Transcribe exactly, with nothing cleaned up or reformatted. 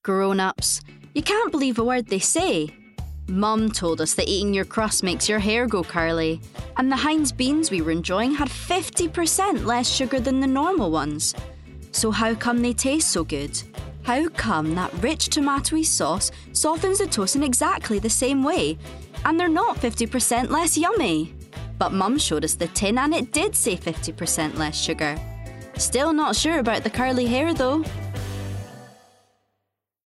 Grown-ups, you can't believe a word they say. Mum told us that eating your crust makes your hair go curly, and the Heinz beans we were enjoying had fifty percent less sugar than the normal ones. So how come they taste so good? How come that rich tomatoey sauce softens the toast in exactly the same way, and they're not fifty percent less yummy? But Mum showed us the tin and it did say fifty percent less sugar. Still not sure about the curly hair though.